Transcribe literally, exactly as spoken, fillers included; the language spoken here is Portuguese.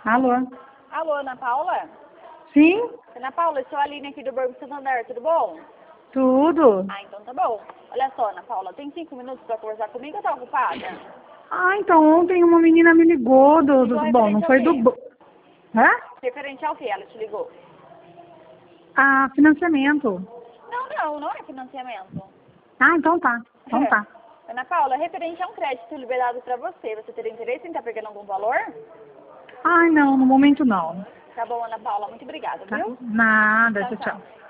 Alô? Alô, Ana Paula? Sim? Ana Paula, eu sou a Aline aqui do Banco Santander, tudo bom? Tudo. Ah, então tá bom. Olha só, Ana Paula, tem cinco minutos pra conversar comigo ou tá ocupada? Ah, então ontem uma menina me ligou do... do Ligou bom, não referente ao foi do... quê? bo- Hã? Referente ao quê ela te ligou? Ah, financiamento. Não, não, não é financiamento. Ah, então tá. Então tá. Ana Paula, referente a um crédito liberado pra você, você teria interesse em estar pegando algum valor? Ai, não, no momento não. Tá bom, Ana Paula, muito obrigada, Tá? viu? Nada, Tchau, tchau, tchau. tchau.